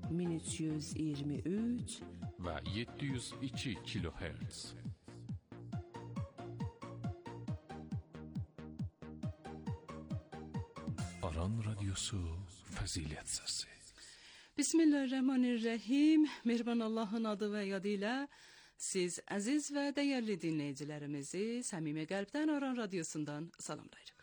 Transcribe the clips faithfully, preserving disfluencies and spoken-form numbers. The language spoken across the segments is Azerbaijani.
min üç yüz iyirmi üç ve yedi yüz iki kilohertz. Aran Radyosu Fazilet Sesi. Bismillahirrahmanirrahim. Mehriban Allah'ın adı ve yadıyla siz aziz ve değerli dinleyicilerimizi samimi kalpten Aran Radyosu'ndan salamlayırıq.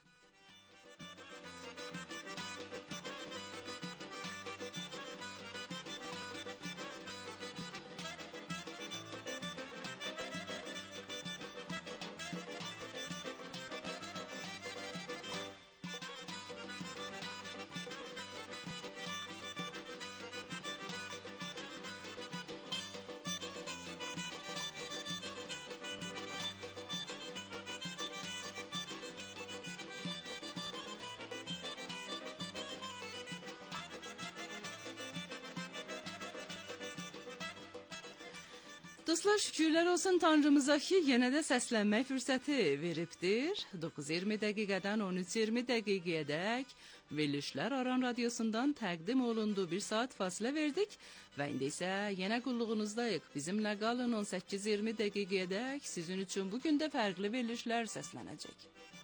Dostlar, şükürler olsun Tanrımıza ki yenə də səslənmək fürsəti veribdir. dokuz iyirmi dəqiqədən on üç iyirmi dəqiqəyədək verilişlər Aran Radyosu'ndan təqdim olundu. Bir saat fasilə verdik və indi isə yenə qulluğunuzdayıq. Bizimlə qalın, on səkkiz iyirmi dəqiqəyədək sizin üçün bugün də fərqli verilişlər səslənəcək.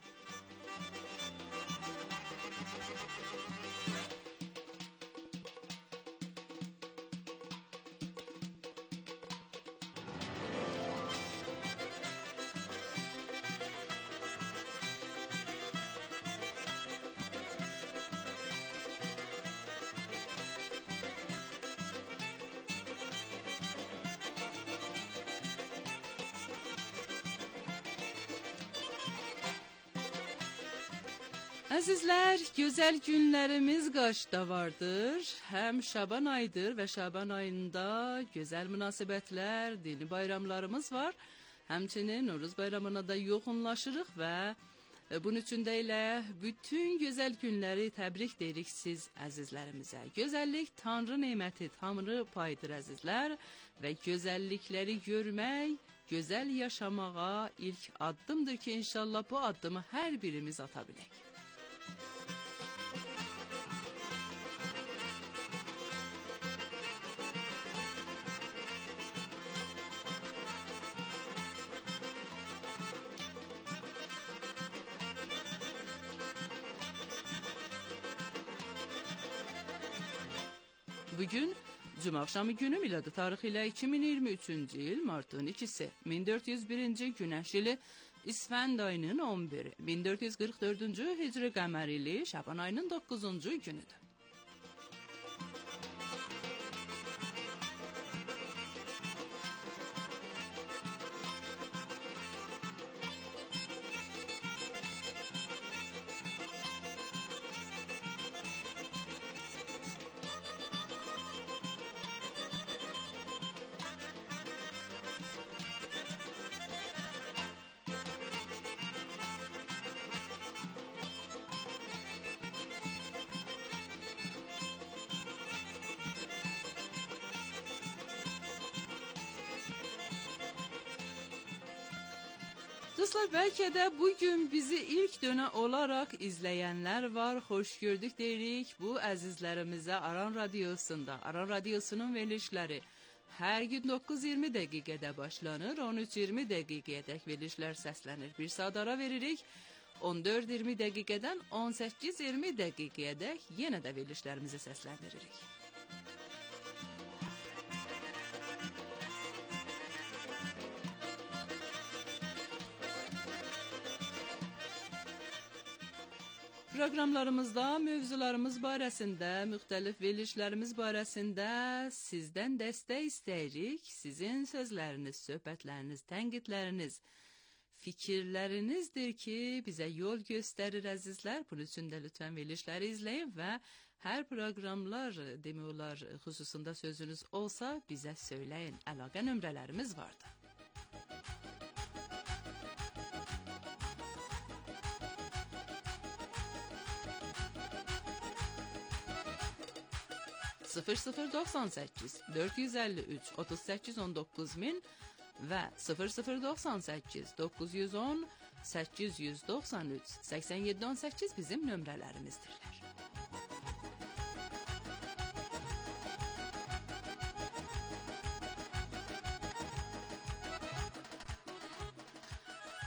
Əzizlər, gözəl günlərimiz qarşıda vardır. Həm Şaban ayıdır və Şaban ayında gözəl münasibətlər, dini bayramlarımız var. Həmçinin Novruz bayramına da yoğunlaşırıq və bunun üçün də elə bütün gözəl günləri təbrik deyirik siz əzizlərimizə. Gözəllik Tanrı neməti, Tanrı payıdır əzizlər və gözəllikləri görmək, gözəl yaşamağa ilk addımdır ki, inşallah bu addımı hər birimiz ata bilək. Bugün Cuma axşamı günü miladi tarixi ilə iki min iyirmi üçüncü il martın ikisi, min dörd yüz birinci günəş ili İsfənd ayının on biri, min dörd yüz qırx dördüncü hicri qəmər ili Şaban ayının doqquzuncu günüdür. Dostlar, bəlkə də bugün bizi ilk dönə olaraq izləyənlər var. Xoş gördük deyirik bu əzizlərimizə Aran Radyosu'nda. Aran Radyosu'nun verilişləri hər gün doqquz iyirmi dəqiqədə başlanır, on üç iyirmi dəqiqəyədək verilişlər səslənir. Bir saat ara veririk. on dörd iyirmi dəqiqədən on səkkiz iyirmi dəqiqəyədək yenə də verilişlərimizi səsləndiririk. Proqramlarımızda mövzularımız barəsində, müxtəlif verilişlərimiz barəsində sizdən dəstək istəyirik. Sizin sözləriniz, söhbətləriniz, tənqidləriniz, fikirlərinizdir ki, bizə yol göstərir əzizlər. Bunun üçün də lütfən verilişləri izləyin və hər proqramlar demək olar xüsusunda sözünüz olsa bizə söyləyin. Əlaqə nömrələrimiz vardır. sıfır sıfır doxsan səkkiz dörd yüz əlli üç otuz səkkiz on doqquz min və sıfır sıfır doxsan səkkiz doqquz yüz on səkkiz yüz doxsan üç səksən yeddi on səkkiz bizim nömrələrimizdirlər.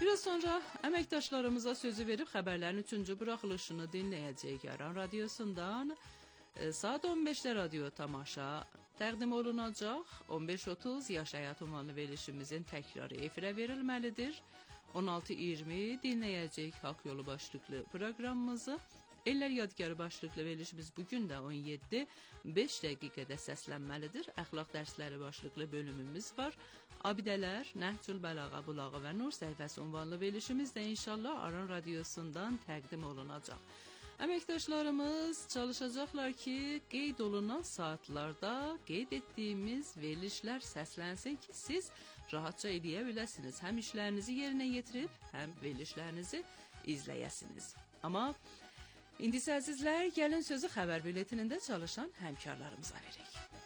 Biraz sonra əməkdaşlarımıza sözü verib xəbərlərin üçüncü buraxılışını dinləyəcəyik. Aran radiosundan e, saat on beşdə radio tamaşa təqdim olunacaq. on beş otuz Yaş Həyat ünvanlı verilişimizin təkrarı efirə verilməlidir. on altı iyirmi dinləyəcəyik Haqq Yolu başlıqlı proqramımızı. Ellər Yadgarı başlıqlı verilişimiz bugün də on yeddi beş dəqiqədə səslənməlidir. Əxlaq dərsləri başlıqlı bölümümüz var. Abidələr, Nəhcül Bəlağa, Bulağı və Nur səhifəsi ünvanlı verilişimiz də inşallah Aran radiosundan təqdim olunacaq. Əməkdaşlarımız çalışacaqlar ki, qeyd olunan saatlarda qeyd etdiyimiz verilişlər səslənsin ki, siz rahatca eləyə biləsiniz. Həm işlərinizi yerinə yetirib, həm verilişlərinizi izləyəsiniz. Amma indi isə əzizlər, gəlin sözü xəbər bülletinində çalışan həmkarlarımıza verək.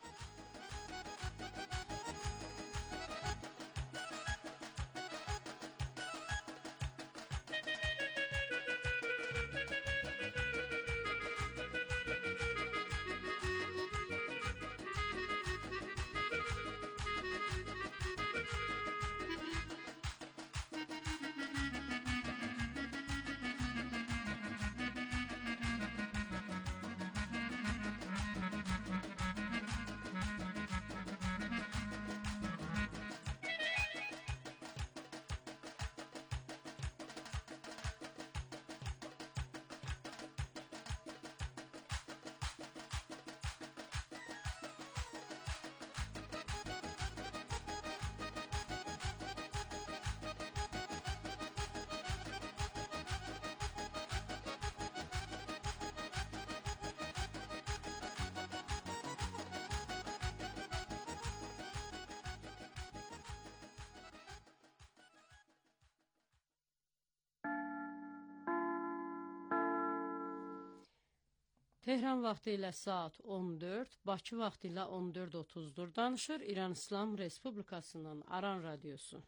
Tehran vaxtı ilə saat on dörd, Bakı vaxtı ilə on dörd otuzdur. Danışır İran İslam Respublikasının Aran radiosu.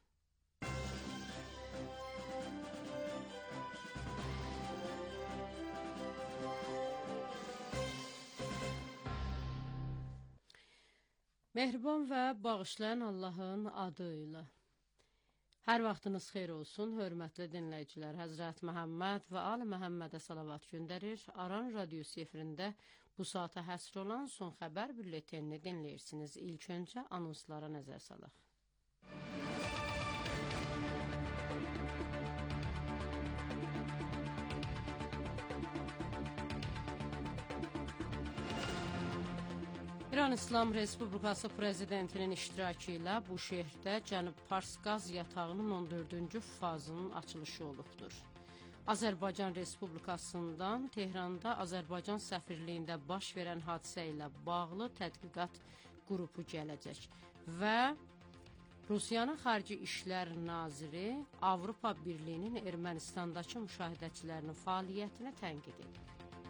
Mehriban və bağışlayan Allahın adı ilə. Hər vaxtınız xeyir olsun, hörmətli dinləyicilər. Həzrət Məhəmməd və Ali Məhəmmədə salavat göndərir. Aran radiosu efirində bu saata həsr olan son xəbər bülletenini dinləyirsiniz. İlk öncə anonslara nəzər salaq. İran İslam Respublikası Prezidentinin iştirakı ilə bu şəhərdə Cənub Pars qaz yatağının on dördüncü fazının açılışı olubdur. Azərbaycan Respublikasından Tehranda Azərbaycan səfirliyində baş verən hadisə ilə bağlı tədqiqat qrupu gələcək və Rusiyanın Xarici İşlər Naziri Avropa Birliyinin Ermənistandakı müşahidəçilərinin fəaliyyətini tənqid edib.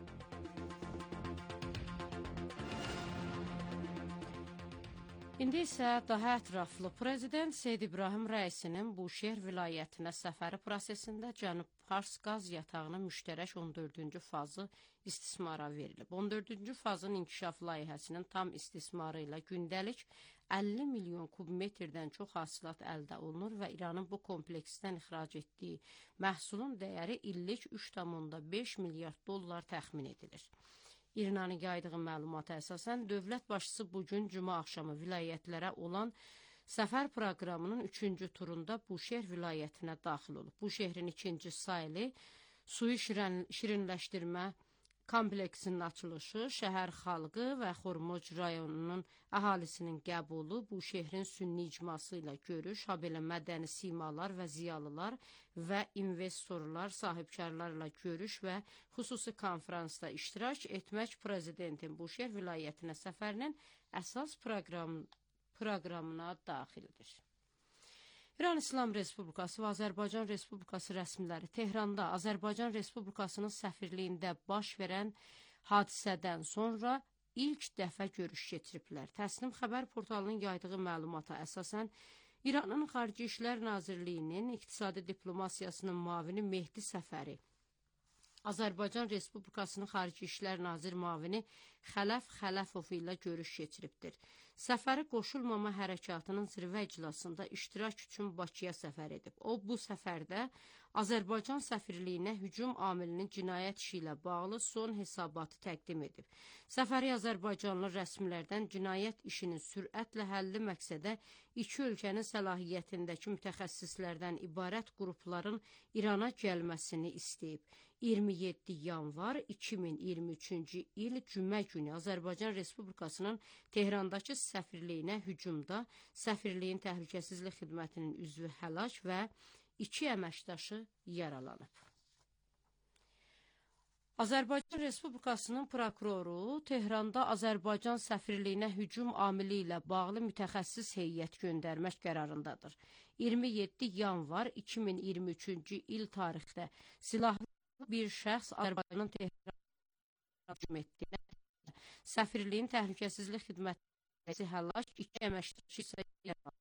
İndi isə daha ətraflı Prezident Seyid İbrahim Rəisinin Buşehir vilayətinə səfəri prosesində Cənub Pars qaz yatağının müştərək on dördüncü fazı istismara verilib. on dördüncü fazın inkişaf layihəsinin tam istismarı ilə gündəlik əlli milyon kubmetrdən çox hasilat əldə olunur və İranın bu kompleksdən ixrac etdiyi məhsulun dəyəri illik üç tam beş milyard dollar təxmin edilir. İranın yaydığı məlumata əsasən, dövlət başçısı bugün cümə axşamı vilayətlərə olan səfər proqramının üçüncü turunda Buşehir vilayətinə daxil olub. Bu şəhrin ikinci sayılı suyu şirin, şirinləşdirmə kompleksinin açılışı, şəhər xalqı və Xormoc rayonunun əhalisinin qəbulu, bu şəhrin sünni icması ilə görüş, habelə mədəni simalar və ziyalılar və investorlar, sahibkarlarla görüş və xüsusi konferansda iştirak etmək prezidentin Buşehir vilayətinə səfərinin əsas proqram, proqramına daxildir. İran İslam Respublikası və Azərbaycan Respublikası rəsmiləri Tehranda Azərbaycan Respublikasının səfirliyində baş verən hadisədən sonra ilk dəfə görüş keçiriblər. Təsnim xəbər portalının yaydığı məlumata əsasən, İranın Xarici İşlər Nazirliyinin İqtisadi Diplomasiyasının müavini Mehdi Səfəri Azərbaycan Respublikasının Xarici İşlər Nazir Müavini Xələf Xələfov ilə görüş keçiribdir. Səfəri qoşulmama hərəkatının zirvə iclasında iştirak üçün Bakıya səfər edib. O, bu səfərdə Azərbaycan səfirliyinə hücum amilinin cinayət işi ilə bağlı son hesabatı təqdim edib. Səfəri Azərbaycanlı rəsmilərdən cinayət işinin sürətlə həlli məqsədə iki ölkənin səlahiyyətindəki mütəxəssislərdən ibarət qrupların İrana gəlməsini istəyib. iyirmi yeddi yanvar iki min iyirmi üçüncü il Cümə günü Azərbaycan Respublikasının Tehrandakı səfirliyinə hücumda səfirliyin təhlükəsizlik xidmətinin üzvü həlak və iki əməkdaşı yaralanıb. Azərbaycan Respublikasının prokuroru Tehranda Azərbaycan səfirliyinə hücum amili ilə bağlı mütəxəssis heyət göndərmək qərarındadır. iyirmi yeddi yanvar iki min iyirmi üçüncü il tarixdə silahlı bir şəxs Azərbaycanın Tehranda hücum etdiyinə, səfirliyin təhlükəsizlik xidməti həlak, iki əməkdaşı isə yaralanıb.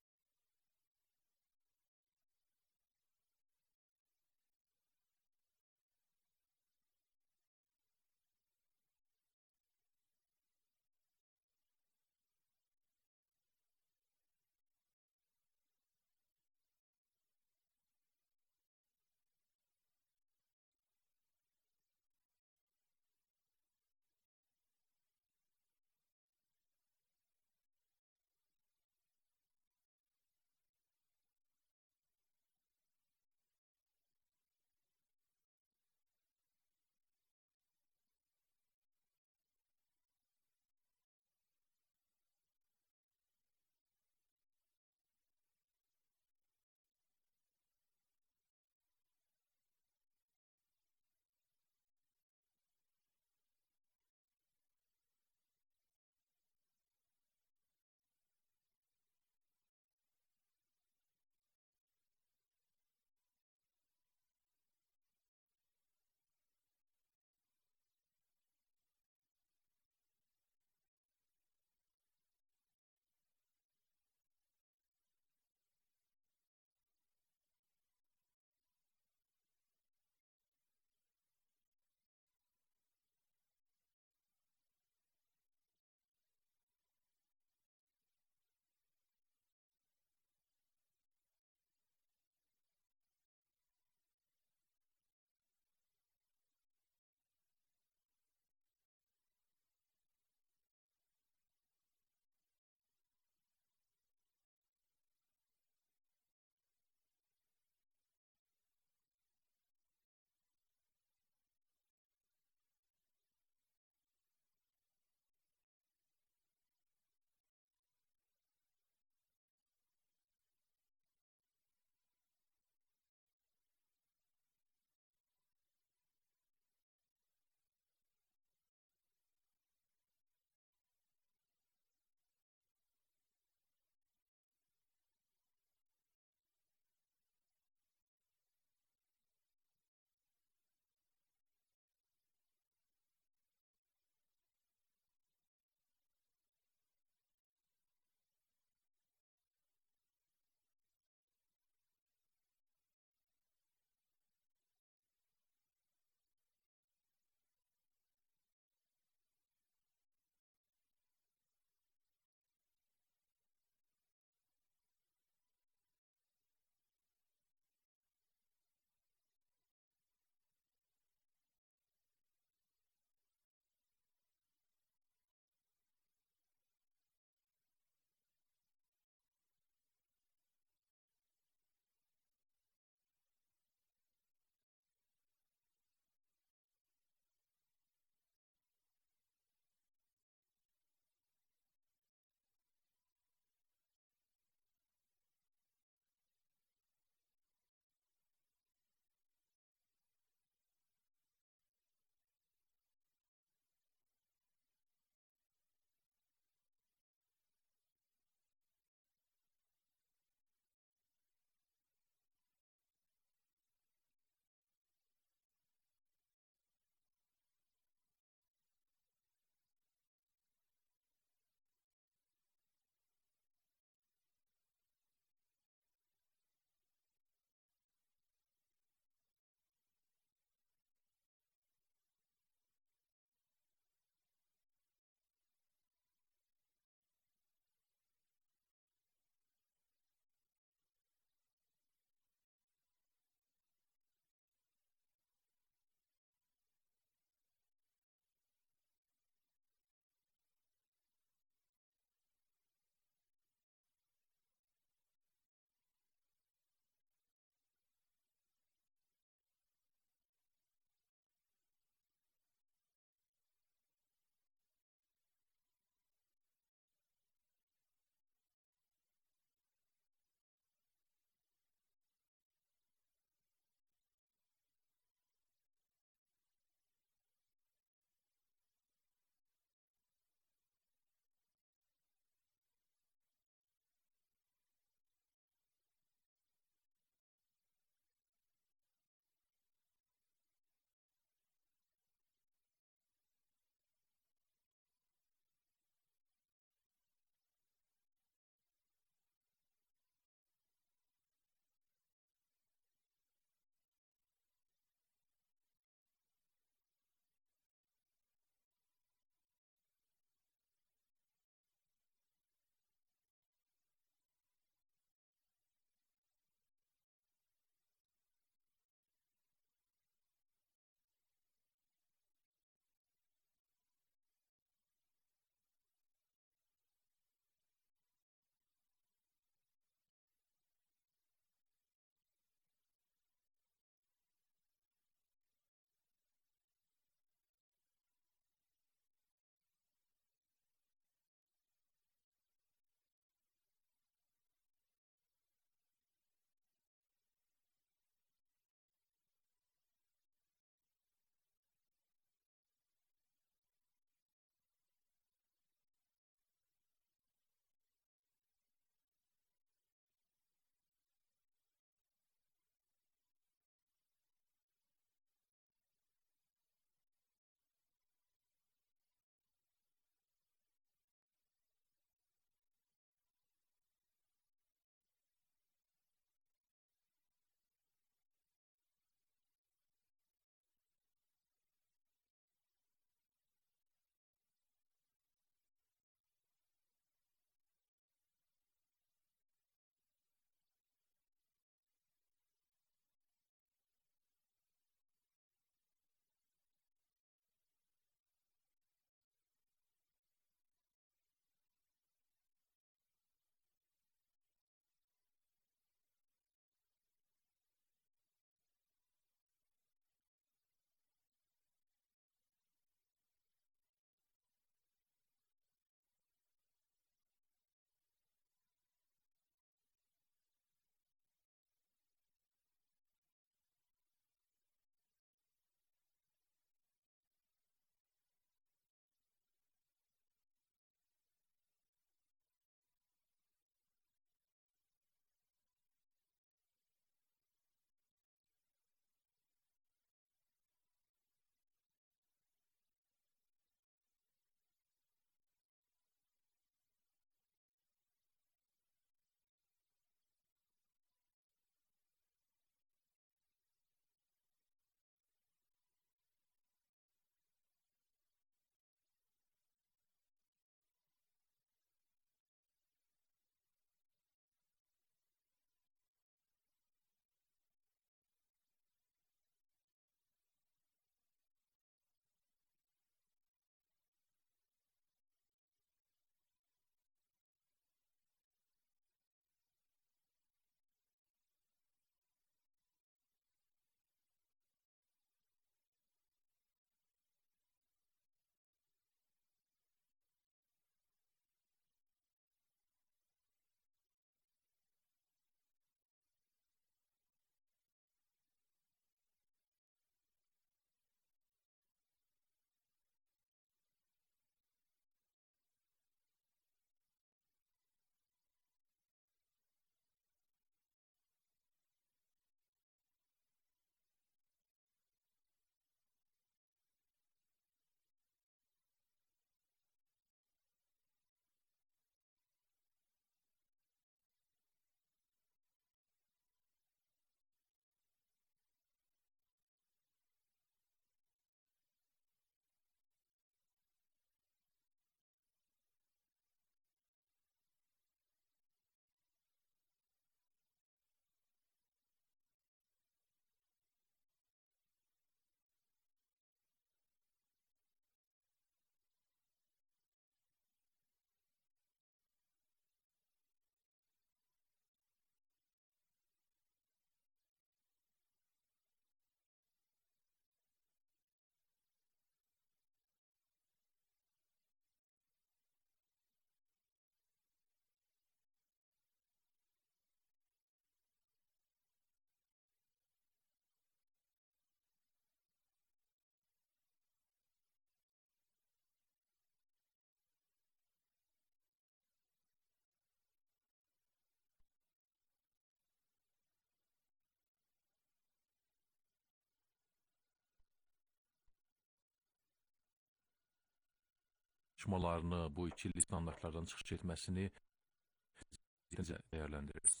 çalışmalarını, bu iki illik standartlardan çıxış etməsini dəyərləndirirsiniz?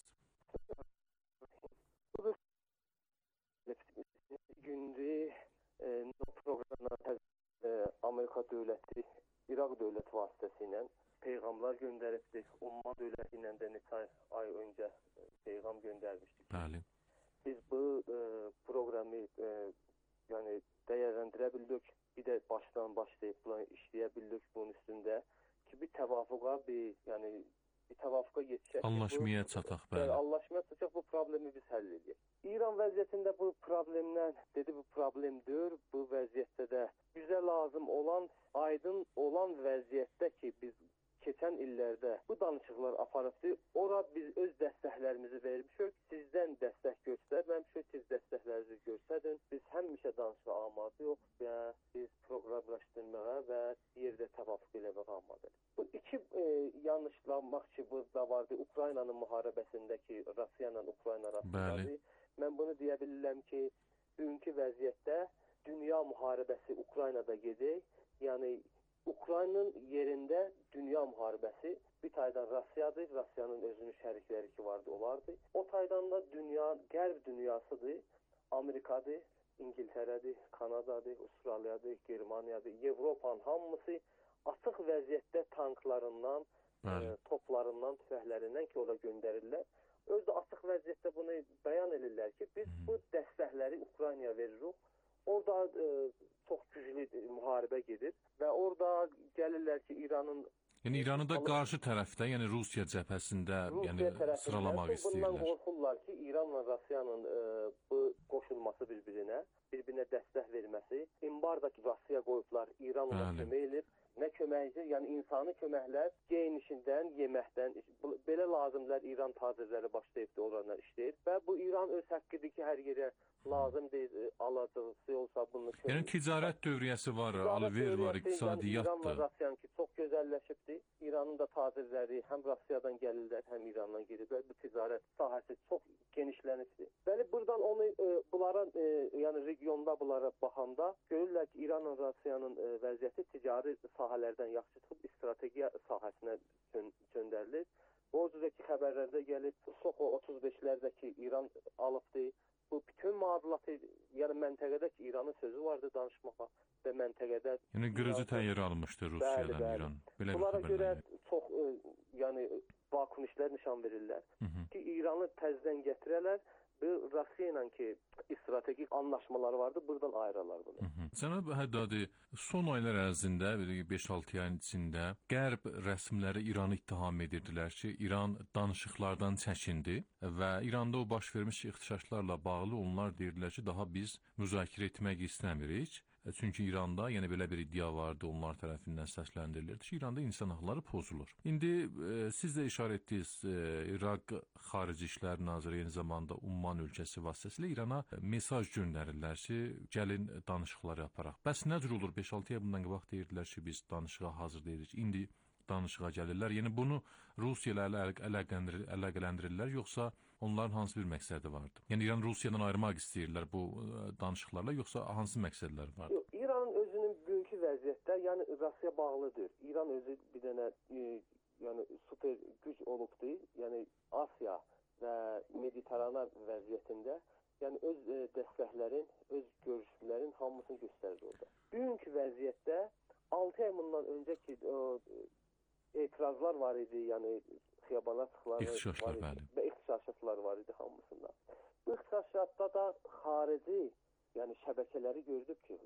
Gündü e, proqramına e, Amerika dövləti, İraq dövləti vasitəsilə peyğamlar göndəribdir. Umman dövləti ilə də neçə ay öncə peyğam göndərmişdik. Bəli. Biz bu e, proqramı e, yəni dəyərləndirə bildik. Bir də başdan başlayıb bunu işləyə bildik bunun üstündə ki, bir təvafuqa, bir yəni bir təvafuqa yetişək. Anlaşmaya çataq, bəli. Anlaşmaya çataq, bu problemi biz həll edək. İran vəziyyətində bu problemdən, dedi bu problemdir, bu vəziyyətdə də bizə lazım olan, aydın olan vəziyyətdə ki, biz keçən illərdə bu danışıqlar aparıbdır, ora biz öz dəstəklərimizi vermişik, sizdən dəstək göstərməmişik, siz dəstəklərinizi göstərin, biz həmişə danışığa amadıyıq və biz proqramlaşdırmağa və yerdə təvafuq eləməyə amadıyıq. Bu iki e, yanlışlanmaq ki, burada vardı, Ukraynanın müharibəsindəki Rusiya ilə Ukrayna arasındadır. Mən bunu deyə bilirəm ki, bugünkü vəziyyətdə dünya müharibəsi Ukraynada gedir. Yəni, Ukraynanın yerində dünya müharibəsi bir taydan Rusiyadır, Rusiyanın özünün şərikləri ki vardı, olardı. O taydan da dünya, qərb dünyasıdır, Amerikadır, İngiltərədir, Kanadadır, Avstraliyadır, Germaniyadır, Avropanın hamısı açıq vəziyyətdə tanklarından, e, toplarından, tüfəklərindən ki, ora göndərirlər. Özü açıq vəziyyətdə bunu bəyan edirlər ki, biz bu dəstəkləri Ukraynaya veririk. Orada e, çox güclü müharibə gedir və orada gəlirlər ki, İranın... Yəni İranı da qarşı tərəfdə, yəni Rusiya cəbhəsində Rusiya yəni, tərəfində, sıralamaq istəyirlər. Bundan qorxurlar ki, İranla Rusiyanın e, bu qoşulması bir-birinə, bir-birinə dəstək verməsi. İmbardakı Rusiya qoyublar, İranla kömək edir. Nə köməkdir? Yəni insani köməklər geyinişindən, yeməkdən, belə lazımlar İran tacirləri başlayıbdır, oralar işləyir. Və bu İran öz haqqıdır ki, hər yerə lazım deyil, alacaqsı olsa bunu kömək. Yəni ticarət dövriyyəsi var, alver var, iqtisadiyyatdır. Yəni İranla Rusiyanın ki, çox gözəlləşibdir. İranın da tacirləri həm Rusiyadan gəlirlər, həm İrandan gelirlər. Bu ticarət sahəsi çox genişlənibdir. Bəli, buradan onu, e, bunlara, e, yəni regionda bunlara baxanda görürlər ki, İranla Rusiyanın e, vəziyyəti ticari sahələrdən yaxşı çıxıb, strategiya sahəsinə göndərilir. O cüzdəki xəbərlərdə gəlib, Soxo otuz beşlərdəki İran alıbdır. Bu bütün müadilatı, yəni məntəqədə ki, İranın sözü vardı danışmağa və məntəqədə... Yəni qırıcı təyyarə almışdır Rusiyadan, bəli, bəli. İran. Belə bunlara görə çox, e, yəni, vakunişlər nişan verirlər. Hı -hı. Ki, İranı təzdən gətirərlər. Bu Rusiya ilə ki, strategik anlaşmaları vardı, buradan ayırırlar bunu. Cənab Həddadi, son aylar ərzində, beş altı ayın içində Qərb rəsmiləri İranı ittiham edirdilər ki, İran danışıqlardan çəkindi və İranda o baş vermiş ixtişaşlarla bağlı onlar deyirdilər ki, daha biz müzakirə etmək istəmirik. Çünki İranda yəni belə bir iddia vardı, onlar tərəfindən səsləndirilirdi ki, İranda insan haqları pozulur. İndi e, siz də işarə etdiniz, e, İraq Xarici İşlər Naziri eyni zamanda Umman ölkəsi vasitəsilə İrana mesaj göndərirlər ki, gəlin danışıqları aparaq. Bəs nə cür olur? beş altı ay bundan qabaq deyirdilər ki, biz danışığa hazır deyirik. İndi danışığa gəlirlər. Yəni bunu Rusiya ilə əlaqələndirirlər, yoxsa onların hansı bir məqsədi vardı? Yəni İran Rusiyadan ayırmaq istəyirlər bu danışıqlarla, yoxsa hansı məqsədləri vardı? Yox, İranın özünün bugünkü vəziyyətdə, yəni Rusiya bağlıdır. İran özü bir dənə e, yəni super güc olubdur. Yəni Asiya və Mediterana vəziyyətində, yəni öz e, dəstəklərin, öz görüşlərin hamısını göstərir orada. Bugünkü vəziyyətdə altı ay bundan öncəki o, etirazlar var idi, yəni xiyabana çıxıqları İxtişaşlar, var idi bəli. və ixtişaşlar var idi hamısında. Bu ixtişaşlarda da xarici, yəni şəbəkələri gördük ki,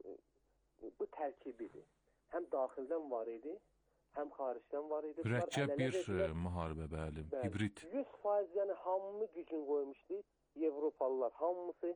bu tərkibidir. Həm daxildən var idi, həm xaricdən var idi. Mürəkkəb bir müharibə, bəli, bəli, hibrid. yüz faiz yəni hamı gücün qoymuşdu, Avropalılar hamısı,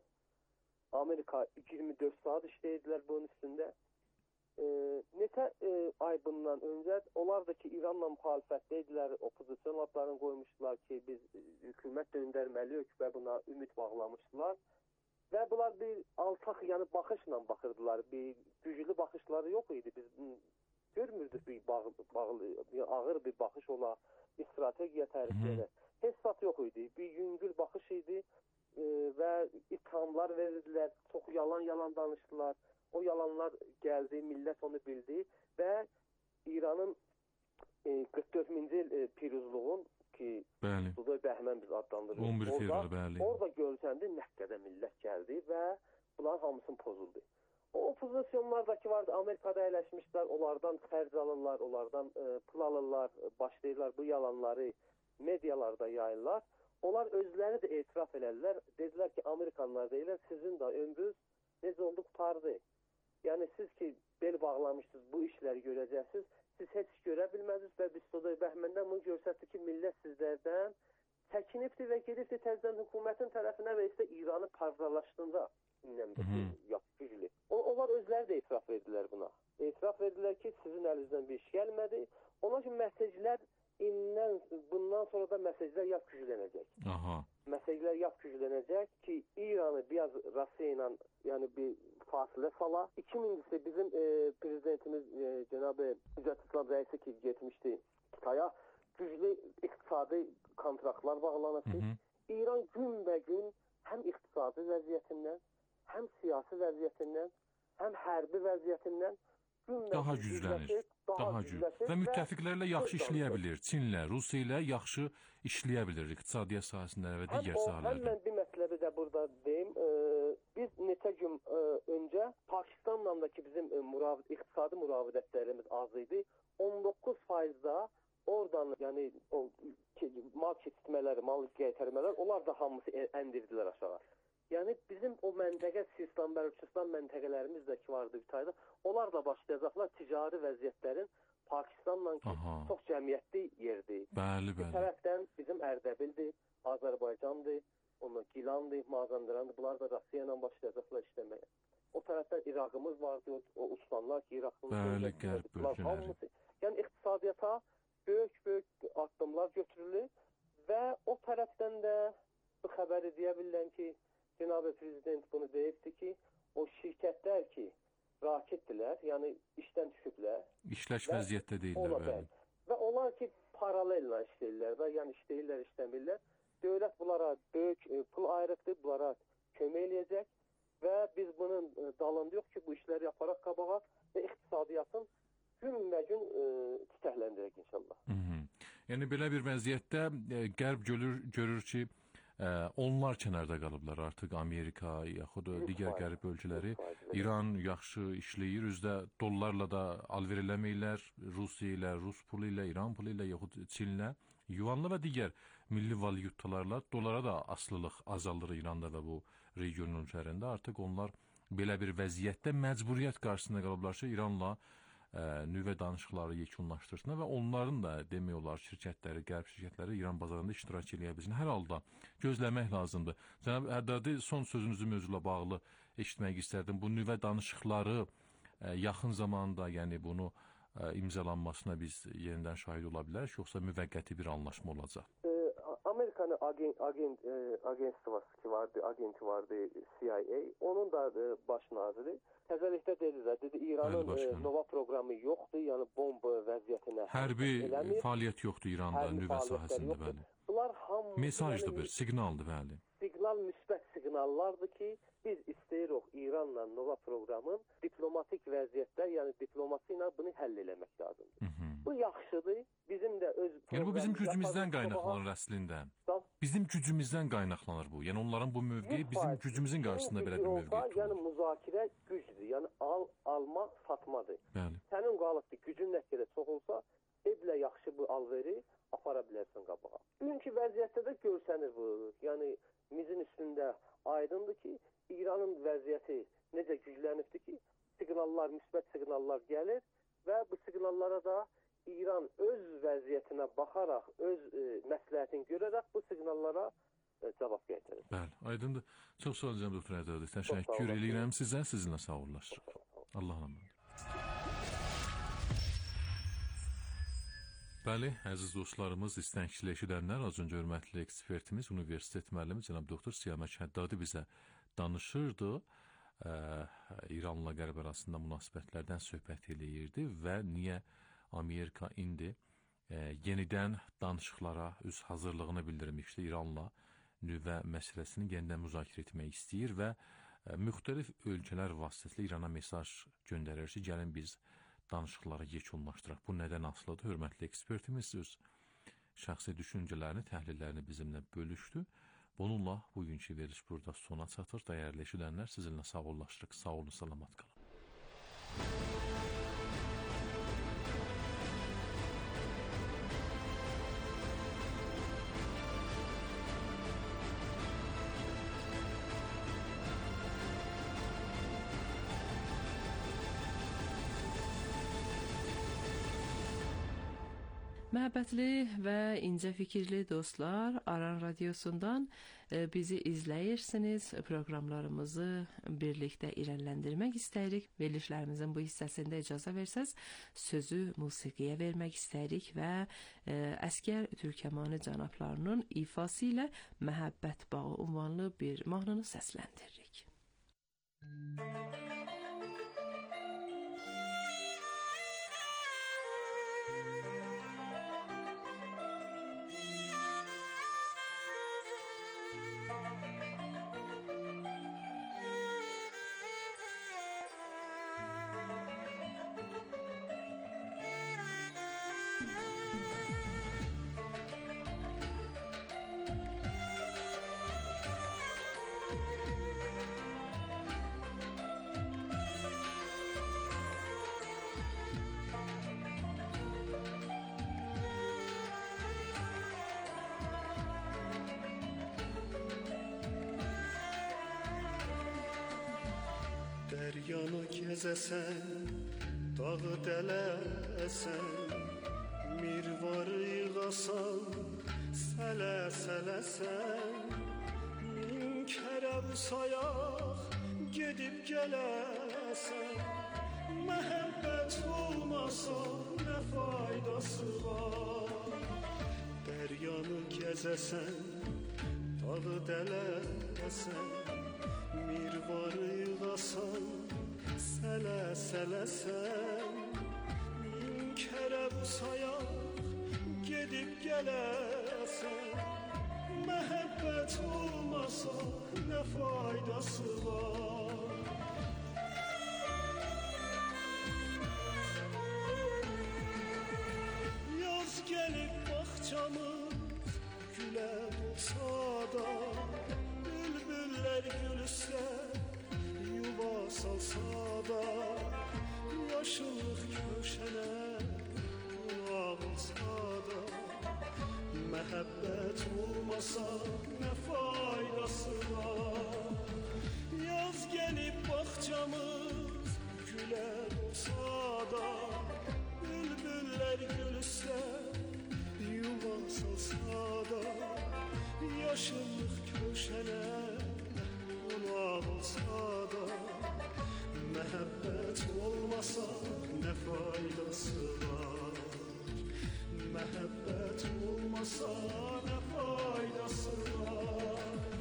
Amerika iyirmi dörd saat işləyirdilər bunun üstündə. E, neçə e, ay bundan öncə onlar da ki İranla müxalifətdəydilər, opozisiyon adlarını qoymuşdular ki biz hökumət döndərməliyik və buna ümid bağlamışdılar. Və bunlar bir alçaq, yəni baxışla baxırdılar, bir güclü baxışları yox idi. Biz görmürdük bir bağ, bağlı, bir ağır bir baxış ola, bir strategiya tərifləri. Heç saat yox idi, bir yüngül baxış idi e, və ithamlar verirdilər, çox yalan-yalan danışdılar. O yalanlar gəldi, millət onu bildi və İranın e, qırx dördüncü il e, piruzluğun ki Bəli. Suday Bəhmən biz adlandırırıq. on bir fevral, bəli. Orada görsəndi nə qədər millət gəldi və bunların hamısını pozuldu. O opozisyonlardakı vardı, Amerikada əyləşmişlər, onlardan xərc alırlar, onlardan e, pul alırlar, başlayırlar bu yalanları medialarda yayırlar. Onlar özləri də etiraf elədilər. Dedilər ki, Amerikanlar deyirlər, sizin də ömrünüz necə oldu qutardı. Yəni siz ki, bel bağlamışsınız, bu işləri görəcəksiniz, siz heç görə bilməzdiniz və biz Suday Bəhməndən bunu göstərdi ki, millət sizlərdən çəkinibdir və gedibdir təzdən hökumətin tərəfinə və isə İranı parçalaşdığında güclü. Onlar özləri də etiraf verdilər buna. Etiraf verdilər ki, sizin əlinizdən bir iş gəlmədi. Ona ki, məsajlar indən, bundan sonra da məsajlar yap güclənəcək. Aha. Məsajlar yap güclənəcək ki, İranı biraz Rusiya ilə yəni bir fasilə sala. iki mincisi bizim e, prezidentimiz e, Cənab-ı Hüccət İslam Rəisi ki, getmişdi Kitaya. Güclü iqtisadi kontraktlar bağlanıbdır. İran günbəgün həm iqtisadi vəziyyətindən, həm siyasi vəziyyətindən, həm hərbi vəziyyətindən daha güclənir, daha, daha güclənir və müttəfiqlərlə yaxşı işləyə bilir. Çinlə, Rusiya ilə yaxşı işləyə bilir iqtisadiyyat sahəsində və digər sahələrdə. Həm mən bir mətləbi də burada deyim. E, biz neçə gün e, öncə Pakistanla da ki bizim e, müravid, iqtisadi müravidətlərimiz az idi. on doqquz faizdə oradan yəni o mal keçirtmələri, mal qaytarmalar, onlar da hamısı endirdilər aşağı. Yəni bizim o məntəqə Sistan, Bəlüçistan məntəqələrimiz də ki vardı Bitayda, onlar da başlayacaqlar ticari vəziyyətlərin Pakistanla ki Aha. çox cəmiyyətli yerdir. Bəli, bəli. Bir tərəfdən bizim Ərdəbildir, Azərbaycandır, onunla Gilandır, Mazandırandır. Bunlar da Rusiya ilə başlayacaqlar işləməyə. O tərəfdən İraqımız vardı, o, o ustanlar ki, İraqlı. Bəli, qərb bölgələri. Yəni iqtisadiyyata böyük-böyük addımlar götürülür və o tərəfdən də bu xəbəri deyə bilirəm ki, Cənab-ı Prezident bunu deyibdir ki, o şirkətlər ki, raketdilər, yəni işdən düşüblər. İşləş vəziyyətdə deyirlər. Bəli. Və onlar ki, paralellə işləyirlər və yəni işləyirlər, işləmirlər. Dövlət bunlara böyük e, pul ayırıbdır, bunlara kömək eləyəcək və biz bunun e, dalında yox ki, bu işləri yaparaq qabağa və iqtisadiyyatın gün və gün e, titəhləndirək inşallah. Hı -hı. Yəni belə bir vəziyyətdə e, Qərb görür, görür ki, Ə, onlar kənarda qalıblar artıq Amerika, yaxud da digər qərb ölkələri. İran yaxşı işləyir, üzdə dollarla da alver eləməklər, Rusiya ilə, Rus pulu ilə, İran pulu ilə, yaxud Çinlə, yuanlı və digər milli valyutalarla dolara da asılılıq azalır İranda və bu regionun ölkələrində. Artıq onlar belə bir vəziyyətdə məcburiyyət qarşısında qalıblar ki, İranla ə, nüvə danışıqları yekunlaşdırsınlar və onların da demək olar şirkətləri, qərb şirkətləri İran bazarında iştirak edə bilsin. Hər halda gözləmək lazımdır. Cənab Həddadi, son sözünüzü mövzuyla bağlı eşitmək istərdim. Bu nüvə danışıqları ə, yaxın zamanda, yəni bunu ə, imzalanmasına biz yenidən şahid ola bilərik, yoxsa müvəqqəti bir anlaşma olacaq? E, Amerikanın agent, agent, e, agentsiyası ki vardı, agenti vardı C I A, onun da e, baş naziri təzəlikdə dedilər, dedi İranın e, nova proqramı yoxdur, yəni bomba vəziyyətinə hərbi eləmir. Fəaliyyət yoxdur İranda hərbi nüvə sahəsində, bəli. Bunlar hamı mesajdır bir, siqnaldır, bəli. Siqnal müsbət siqnallardır ki, biz istəyirik İranla nova proqramın diplomatik vəziyyətdə, yəni diplomasi ilə bunu həll eləmək lazımdır. Hı -hı. Bu yaxşıdır. Bizim də öz yəni bu bizim gücümüzdən qaynaqlanır əslində. Bizim gücümüzdən qaynaqlanır bu. Yəni onların bu mövqeyi bizim gücümüzün qarşısında belə bir mövqe tutulur. Yəni müzakirə gücdür. Yəni al, alma, satmadır. Bəli. Sənin qalıbdır, gücün nə qədər çox olsa, evlə yaxşı bu alveri apara bilərsən qabağa. Bugünkü vəziyyətdə də görsənir bu. Yəni mizin üstündə aydındır ki, İranın vəziyyəti necə güclənibdir ki, siqnallar, müsbət siqnallar gəlir və bu siqnallara da İran öz vəziyyətinə baxaraq, öz e, məsləhətini görərək bu siqnallara e, cavab gətirir. Bəli, aydındır. Çox sağ olun, doktor Həddadi. Təşəkkür edirəm sizə, sizinlə sağollaşırıq. Allah'a emanet. Bəli, əziz dostlarımız, istənkçilə eşidənlər, az öncə hörmətli ekspertimiz, universitet müəllimi cənab doktor Siyamək Həddadi bizə danışırdı. Ə, İranla Qərb arasında münasibətlərdən söhbət eləyirdi və niyə Amerika indi e, yenidən danışıqlara öz hazırlığını bildirmişdi. İranla nüvə məsələsini yenidən müzakirə etmək istəyir və e, müxtəlif ölkələr vasitəsilə İrana mesaj göndərir ki, gəlin biz danışıqları yekunlaşdıraq. Bu nədən asılıdır? Hörmətli ekspertimiz öz şəxsi düşüncələrini, təhlillərini bizimlə bölüşdü. Bununla bugünkü veriliş burada sona çatır. Dəyərli eşidənlər, sizinlə sağollaşdırıq. Sağ olun, salamat qalın. Məhəbbətli və incə fikirli dostlar, Aran Radiosundan bizi izləyirsiniz. Proqramlarımızı birlikdə irəliləndirmək istəyirik. Verilişlərimizin bu hissəsində icazə versəz, sözü musiqiyə vermək istəyirik və Əsgər Türkəmani cənablarının ifası ilə Məhəbbət bağı ünvanlı bir mahnını səsləndiririk. Deryanı gezesen, dağı dələsən, mirvarı yığasan, sələ-sələsən, min kərə sayaq, gedib gələsən, məhəbbət olmasa nə faydası var? Deryanı gezesen, dağı dələsən, mirvarı yığasan, sələ-sələsən, min kərə sayaq, gedib gələsən, məhəbbət olmasa nə faydası var? Yaz gəlib baxcamız gülə olsa da, bülbüllər gülsə, yuva salsa da, yaşıllıq köşənə ağılsa da, məhəbbət olmasa nə faydası var? Yaz gəlib baxcamız gülər olsa da, bülbüllər gülsə, yuva salsa da, yaşıllıq köşənə ağılsa da, məhəbbət olmasa nə faydası var? Məhəbbət olmasa nə faydası var?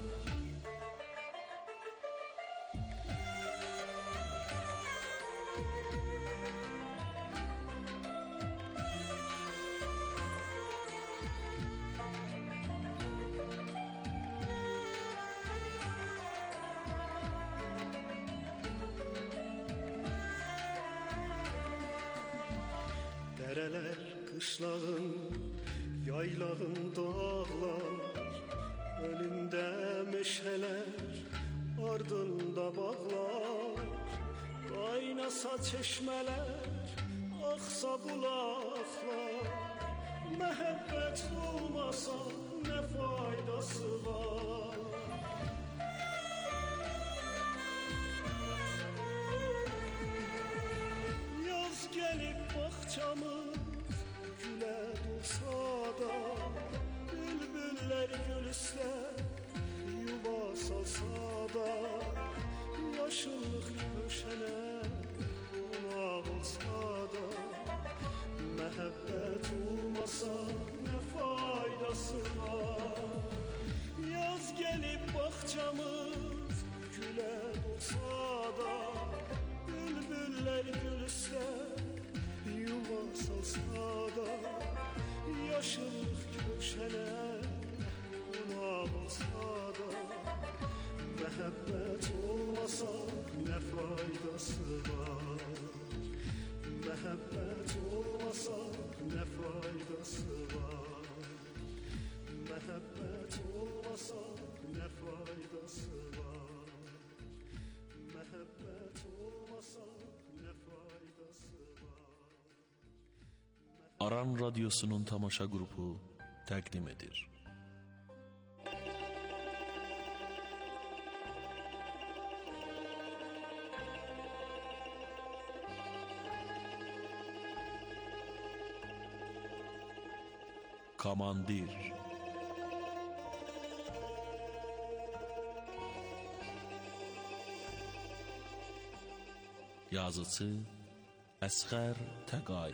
Dərələr, qışlağın, yaylağın dağlar, önündə meşələr, ardında bağlar, qaynasa çeşmələr, axsa bulaqlar, məhəbbət olmasa nə faydası var? Yaz gəlib baxcamız gülər olsa da, bülbüllər gülsə, yuva salsa da, yaşıllıq köşənə ağılsa da, məhəbbət olmasa nə faydası var? Yaz gəlib baxcamız gülər olsa da, bülbüllər gülsə, yuva salsa da, yaşıllıq köşənə ağılsa da, məhəbbət olmasa nə faydası var? Məhəbbət Aran Radyosu'nun tamaşa grubu təqdim edir. Komandir. Yazıcı Əsğər Təqay.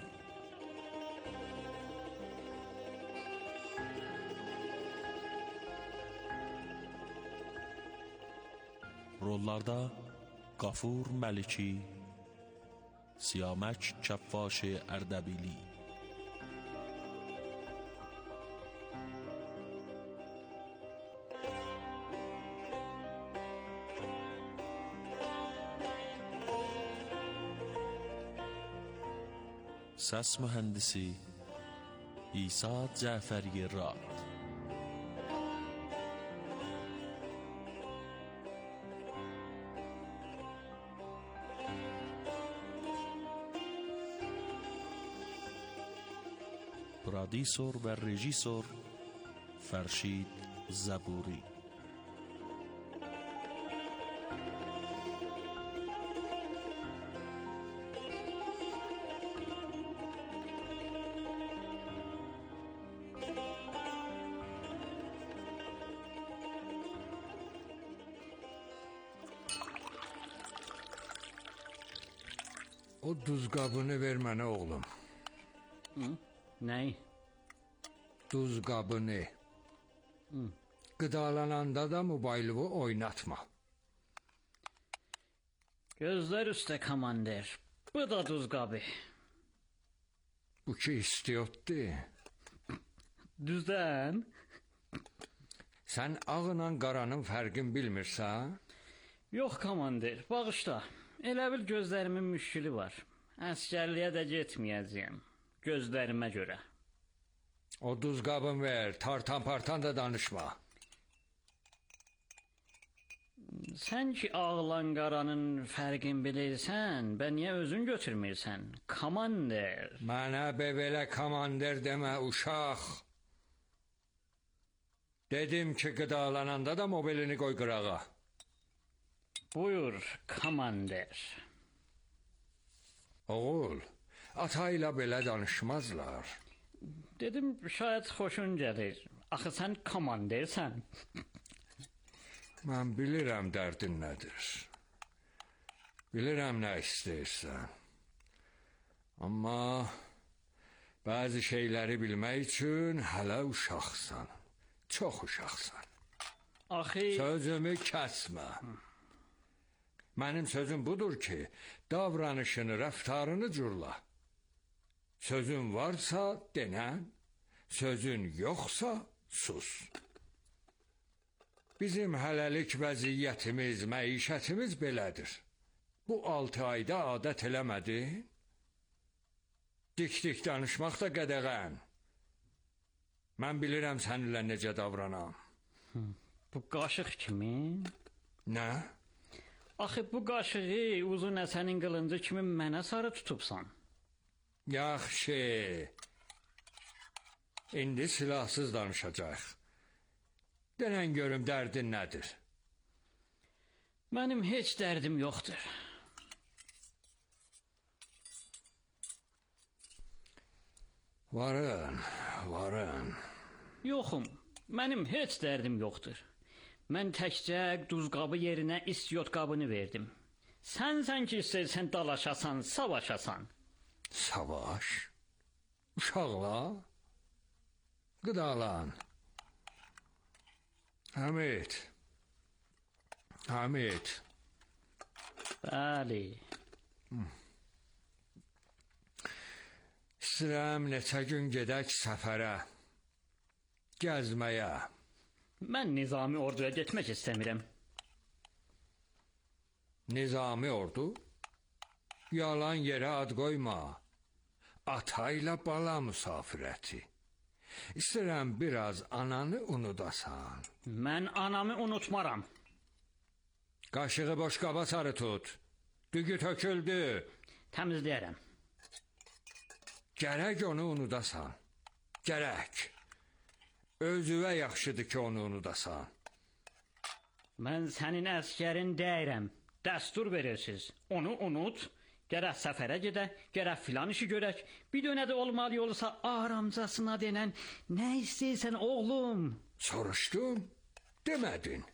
Rollarda Qafur Məliki, Siyamək Kəffaş Ərdəbili. Səs mühəndisi İsa Cəfər Yerrad. پرودیسور و رژیسور فرشید زبوری. O duz qabını ver mənə oğlum. Hı? Nəy? Duz qabını. Hı. Qıdalananda da mobilovu oynatma. Gözlər üstə komandir. Bu da duz qabı. Bu ki istiyordu. Düzdən? Sən ağla qaranın fərqini bilmirsən? Yox komandir, bağışla. Elə bil gözlərimin müşkülü var. Əskərliyə də getməyəcəyəm. Gözlərimə görə. O duz qabını ver, tartan partan da danışma. Sən ki ağlan qaranın fərqini bilirsən, bə niyə özün götürmürsən? Komandir. Mənə belə komandir demə uşaq. Dedim ki qıdalananda da mobilini qoy qırağa. Buyur komandir. Oğul, atayla belə danışmazlar. Dedim şayad xoşun gəlir. Axı sən komandirsən. Mən bilirəm dərdin nədir. Bilirəm nə istəyirsən. Amma bəzi şeyləri bilmək üçün hələ uşaqsan. Çox uşaqsan. Axı Sözümü kəsmə. Mənim sözüm budur ki, davranışını, rəftarını cürla. Sözün varsa denən, sözün yoxsa sus. Bizim hələlik vəziyyətimiz, məişətimiz belədir. Bu altı ayda adət eləmədin? Dik-dik danışmaq da qədəğən. Mən bilirəm səninlə necə davranam. bu qaşıq kimin? Nə? Axı bu qaşığı uzun əsənin qılıncı kimi mənə sarı tutubsan. Yaxşı. İndi silahsız danışacaq. Denən görüm dərdin nədir? Mənim heç dərdim yoxdur. Varın, varın. Yoxum, mənim heç dərdim yoxdur. Mən təkcə duzqabı yerinə istiot qabını verdim. Sən sən ki istəyirsən dalaşasan, savaşasan. Savaş? Uşaqla? Qıdalan. Həmid. Həmid. Bəli. İstəyirəm neçə gün gedək səfərə. Gəzməyə. Mən nizami orduya getmək istəmirəm. Nizami ordu? Yalan yerə ad qoyma. Atayla bala müsafirəti. İstəyirəm biraz ananı unudasan. Mən anamı unutmaram. Qaşığı boş qaba sarı tut. Dügü töküldü. Təmizləyərəm. Gərək onu unudasan. Gərək. Özüvə yaxşıdır ki, onu unudasan. Mən sənin əskərin deyirəm. Dəstur verirsiniz. Onu unut. Gərək səfərə gedək, gərək filan işi görək. Bir dönə də olmalı olsa aramcasına denən nə istəyirsən oğlum? Soruşdum, demədin.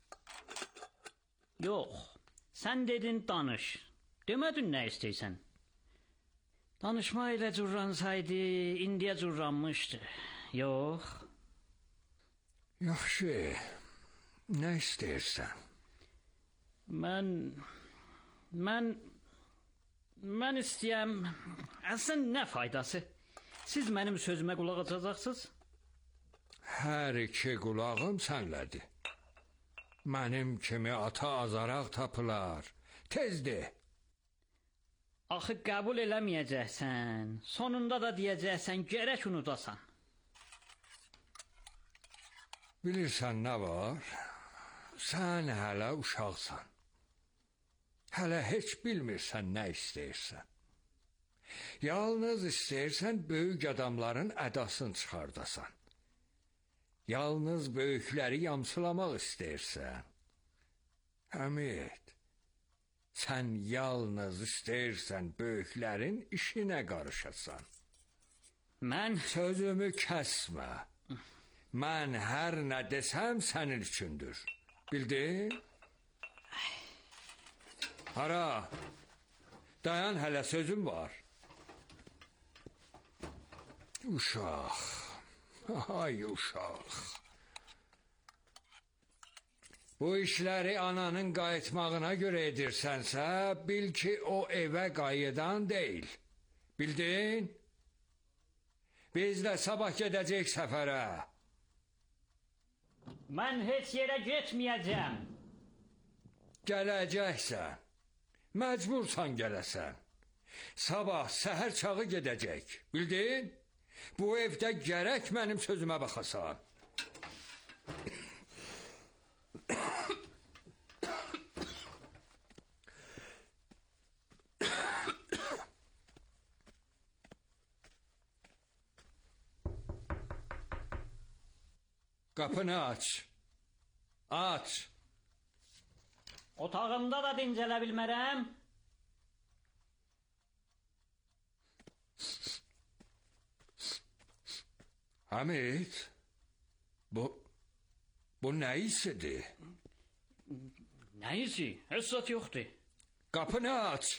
Yox, sən dedin danış. Demədin nə istəyirsən. Danışma ilə cürransaydı, indiyə cürranmışdı. Yox. Yaxşı, nə istəyirsən? Mən, mən... Mən istəyəm, əslən nə faydası? Siz mənim sözümə qulaq asacaqsınız? Hər iki qulağım sənlədir. Mənim kimi ata azaraq tapılar. Tezdir. Axı qəbul eləməyəcəksən. Sonunda da deyəcəksən, gərək unudasan. Bilirsən nə var? Sən hələ uşaqsan. Hələ heç bilmirsən nə istəyirsən. Yalnız istəyirsən böyük adamların ədasını çıxardasan. Yalnız böyükləri yamsılamaq istəyirsən. Həmid, sən yalnız istəyirsən böyüklərin işinə qarışasan. Mən... Sözümü kəsmə. Mən hər nə desəm sənin üçündür. Bildin? Hara, dayan hələ sözüm var. Uşaq, ay uşaq. Bu işləri ananın qayıtmağına görə edirsənsə, bil ki o evə qayıdan deyil. Bildin? Biz də sabah gedəcək səfərə. Mən heç yerə getməyəcəm. Gələcəksən. Məcbursan gələsən. Sabah səhər çağı gedəcək. Bildin? Bu evdə gərək mənim sözümə baxasan. Qapını aç. Aç. Otağımda da dincələ bilmərəm. Hamid, bu, bu nə isidir? Nə isi? Heç zat yoxdur. Qapını aç.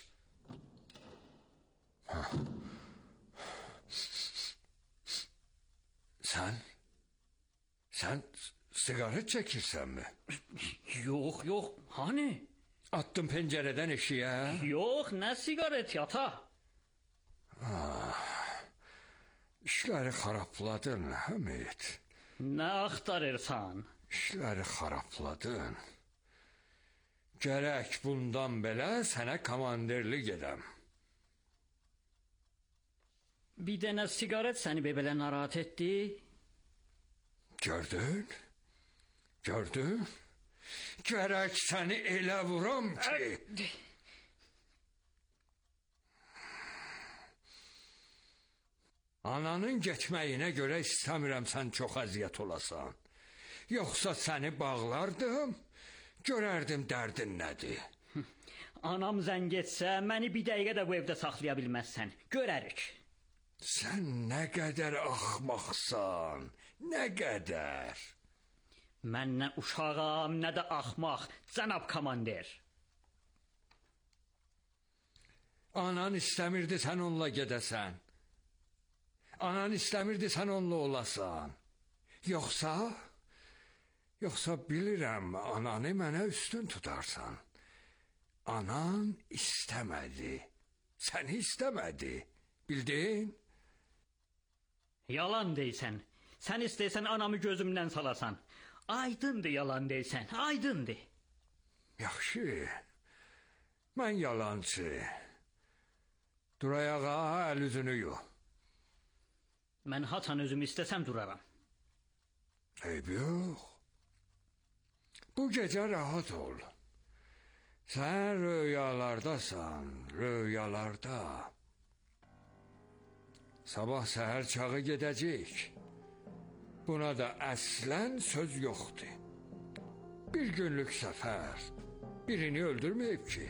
Sən, sən sigaret çəkirsənmi? Yox, yox, hani? Attın pəncərədən eşiyə? Yox, nə sigaret ata? Ah, işləri xarabladın, Hamid. Nə axtarırsan? İşləri xarabladın. Gərək bundan belə sənə komandirlik edəm. Bir dənə sigaret səni belə narahat etdi? Gördün? Gördün? Gərək səni elə vuram ki... Ananın getməyinə görə istəmirəm sən çox əziyyət olasan. Yoxsa səni bağlardım, görərdim dərdin nədir. Anam zəng etsə, məni bir dəqiqə də bu evdə saxlaya bilməzsən. Görərik. Sən nə qədər axmaqsan, nə qədər. Mən nə uşağam, nə də axmaq, cənab komandir. Anan istəmirdi sən onunla gedəsən. Anan istəmirdi sən onunla olasan. Yoxsa, yoxsa bilirəm, ananı mənə üstün tutarsan. Anan istəmədi, səni istəmədi, bildin? Yalan deysən, sən istəysən anamı gözümdən salasan. Aydındır yalan deysən, aydındır. Yaxşı, mən yalancı. Dur ayağa, əl üzünü yu. Mən haçan özümü istəsəm duraram. Eyb yox. Bu gecə rahat ol. Sən rüyalardasan, rüyalarda. Sabah səhər çağı gedəcəyik. Buna da əslən söz yoxdur. Bir günlük səfər birini öldürməyib ki.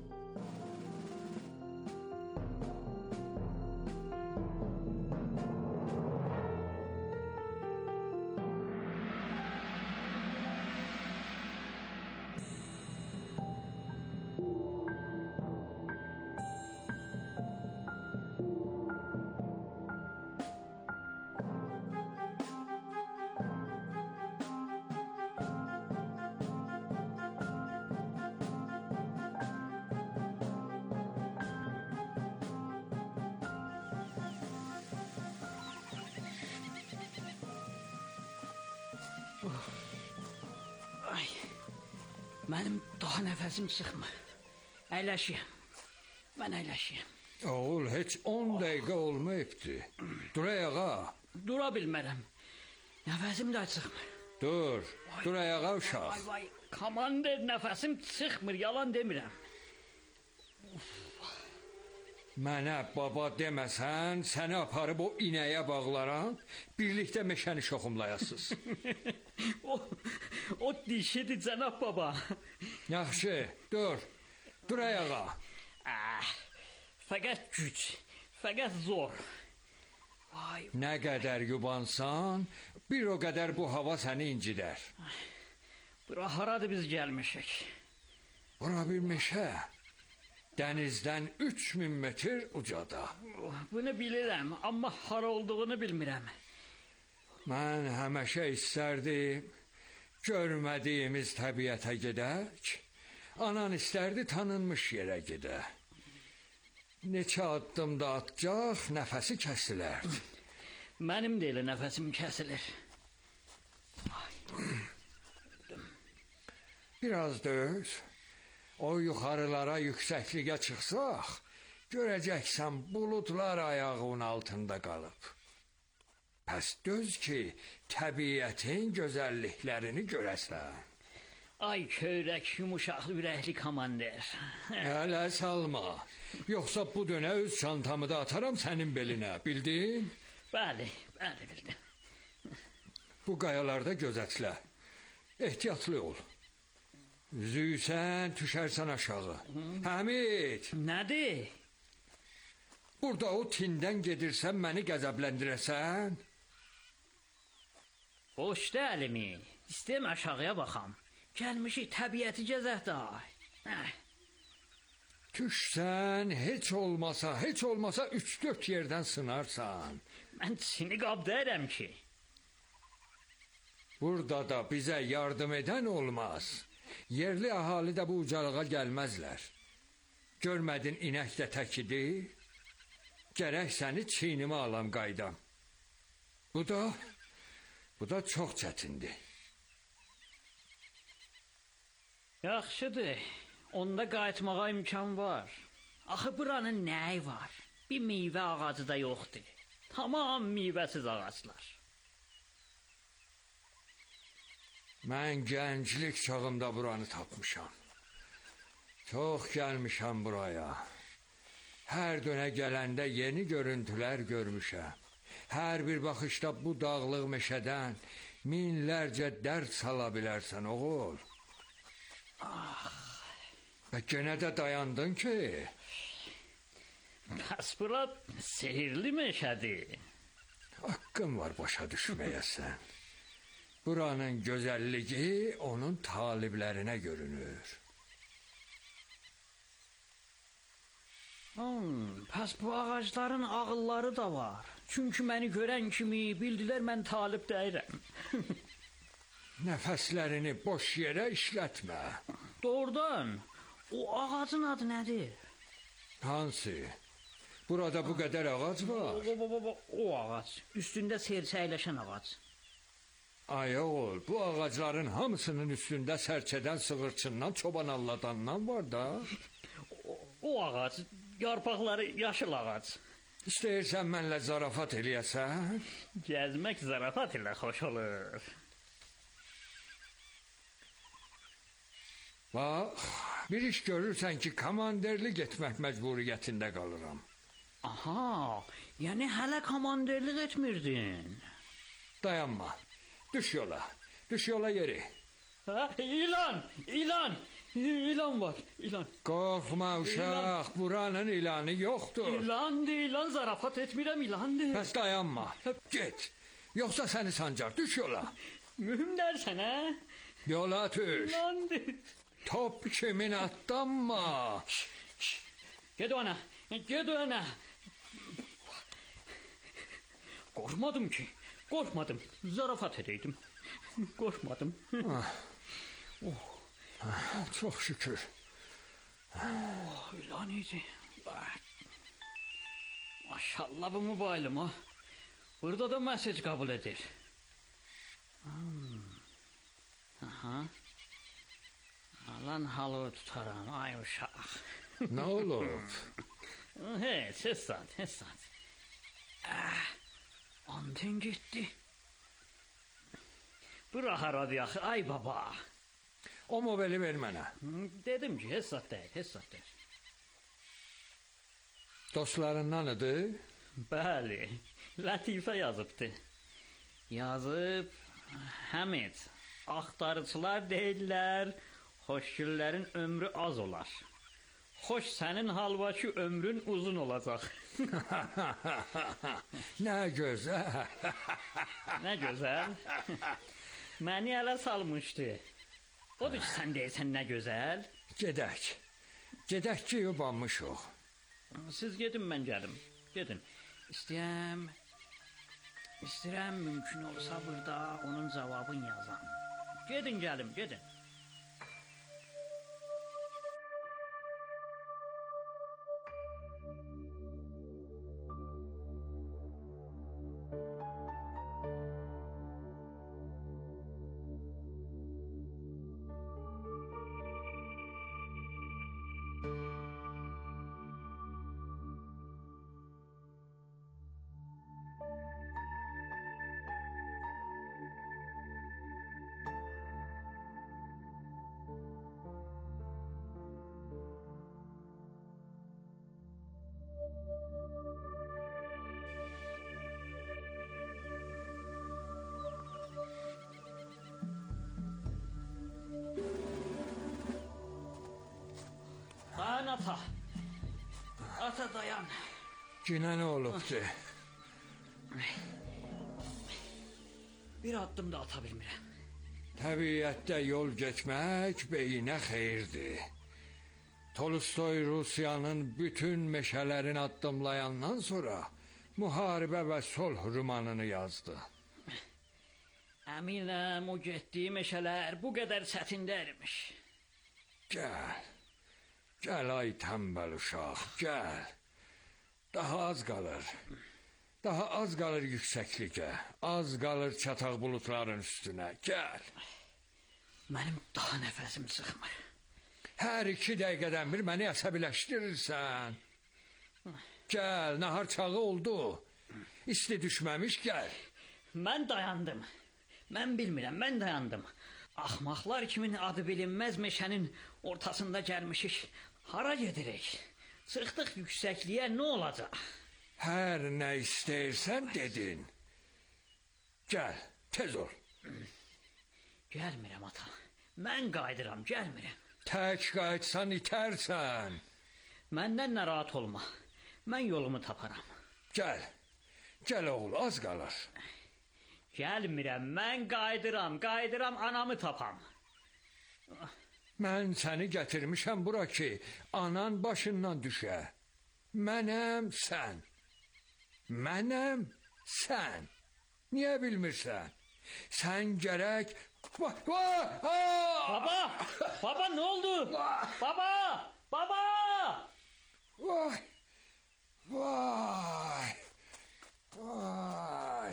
Ay, mənim daha nəfəsim çıxmır. Əyləşiyəm. Mən əyləşiyəm. Oğul, heç on dəqiqə olmayıbdı. Dur ayağa. Dura bilmərəm. Nəfəsim də çıxmır. Dur, dur ayağa uşaq. Vay vay, komander nəfəsim çıxmır, yalan demirəm. Mənə baba deməsən, səni aparıb o inəyə bağlaram, birlikdə meşəni şoxumlayasız. o, o dişidir cənab baba. Yaxşı, dur, dur ayağa. Ah, fəqət güc, fəqət zor. Vay. Nə qədər yubansan, bir o qədər bu hava səni incidər. Bura haradır biz gəlmişik? Bura bir meşə. Dənizdən üç min metr ucada. Bunu bilirəm, amma hara olduğunu bilmirəm. Mən həmişə istərdim, görmədiyimiz təbiətə gedək. Anan istərdi, tanınmış yerə gedə. Neçə addımda atacaq, nəfəsi kəsilərdi. Mənim də elə nəfəsim kəsilir. Biraz döz. O yuxarılara, yüksəkliyə çıxsaq, görəcəksən buludlar ayağının altında qalıb. Pəs döz ki, təbiətin gözəlliklərini görəsən. Ay köyrək, yumuşaq ürəkli komander. Hələ salma. Yoxsa bu dönə öz çantamı da ataram sənin belinə, bildin? Bəli, bəli bildim. Bu qayalarda gözətlə. Ehtiyatlı ol. Üzüysən, düşərsən aşağı. Həmid! Nədir? Burada o tindən gedirsən, məni qəzəbləndirəsən? Boşda əlimi. İstəyəm aşağıya baxam. Gəlmişik təbiəti gəzək da. Düşsən, heç olmasa, heç olmasa üç dörd yerdən sınarsan. Mən seni qab deyirəm ki. Burada da bizə yardım edən olmaz. Yerli əhali də bu ucalığa gəlməzlər. Görmədin inək də təkidir? Gərək səni çiynimə alam qaydam. Bu da, bu da çox çətindir. Yaxşıdır, onda qayıtmağa imkan var. Axı buranın nəyi var? Bir meyvə ağacı da yoxdur. Tamam meyvəsiz ağaclar. Mən gənclik çağımda buranı tapmışam. Çox gəlmişəm buraya. Hər dönə gələndə yeni görüntülər görmüşəm. Hər bir baxışda bu dağlıq meşədən minlərcə dərd sala bilərsən, oğul. Ah. Və genə də dayandın ki. Bəs bura sehirli meşədir. Haqqın var başa düşməyəsən. Buranın gözəlliyi onun taliblərinə görünür. Hmm, pəs bu ağacların ağılları da var. Çünki məni görən kimi bildilər mən talib deyirəm. Nəfəslərini boş yerə işlətmə. Doğrudan, o ağacın adı nədir? Hansı? Burada bu qədər ağac var. O, o, o, o ağac, üstündə sersəyləşən ağac. Ay oğul, bu ağacların hamısının üstündə sərçədən, sığırçından, çoban alladandan var da. O, o ağac, yarpaqları yaşıl ağac. İstəyirsən mənlə zarafat eləyəsən? Gəzmək zarafat ilə xoş olur. Bax, bir iş görürsən ki, komanderli getmək məcburiyyətində qalıram. Aha, yəni hələ komanderlik etmirdin. Dayanma. Düş yola. Düş yola yeri. Ha, ilan, ilan. İlan var, ilan. Qorxma uşaq, buranın ilanı yoxdur. İlandı, ilan zarafat etmirəm, ilandı. Bəs dayanma. Get. Yoxsa səni sancar. Düş yola. Mühüm dərsən, hə? Yola düş. İlandı. Top kimin atdanma. Ged ona, ged ona. Qorxmadım ki, qorxmadım. Zarafat edeydim. Qorxmadım. Ah. Oh. Ah, çox şükür. Oh, ilan idi. Maşallah bu mobilim ha. Burada da mesaj kabul edir. Hmm. Aha. Alan halı tutaram, ay uşaq. Nə olub? Heç, heç saat, heç saat. Ah, anten getdi. Bırak radiyakı, ay baba. O mobili ver mənə. Dedim ki, heç saat deyil, heç saat deyil. Dostlarından idi? Bəli, Latifə yazıbdı. Yazıb, Həmid, axtarıcılar deyirlər, xoşgüllərin ömrü az olar. Xoş sənin halvaki ömrün uzun olacaq. Nə gözəl. Nə gözəl. Məni ələ salmışdı. Odur ki, sən deyirsən nə gözəl. Gedək. Gedək ki, yubanmışıq. Siz gedin, mən gəlim. Gedin. İstəyəm, istəyirəm mümkün olsa burada onun cavabını yazam. Gedin, gəlim, gedin. Dayan ata. Ata dayan. Günə nə olubdu? Bir addım da ata bilmirəm. Təbiətdə yol getmək beyinə xeyirdir. Tolstoy Rusiyanın bütün meşələrini addımlayandan sonra müharibə və sulh romanını yazdı. Əminəm o getdiyi meşələr bu qədər çətindəymiş. Gəl. Gəl ay tənbəl uşaq, gəl. Daha az qalır. Daha az qalır yüksəklikə. Az qalır çataq bulutların üstünə. Gəl. Mənim daha nəfəsim çıxmır. Hər iki dəqiqədən bir məni əsəbiləşdirirsən. Gəl, nahar çağı oldu. İsti düşməmiş, gəl. Mən dayandım. Mən bilmirəm, mən dayandım. Axmaqlar kimin adı bilinməz meşənin ortasında gəlmişik. Hara gedirik? Çıxdıq yüksəkliyə, nə olacaq? Hər nə istəyirsən dedin. Gəl, tez ol. Gəlmirəm ata. Mən qayıdıram, gəlmirəm. Tək qayıtsan itərsən. Məndən narahat olma. Mən yolumu taparam. Gəl, gəl oğul, az qalır. Gəlmirəm, mən qayıdıram, qayıdıram, anamı tapam. Mən səni gətirmişəm bura ki, anan başından düşə. Mənəm sən. Mənəm sən. Niyə bilmirsən? Sən gərək... Va, va, baba, baba nə oldu? Baba, baba! Vay, vay, vay.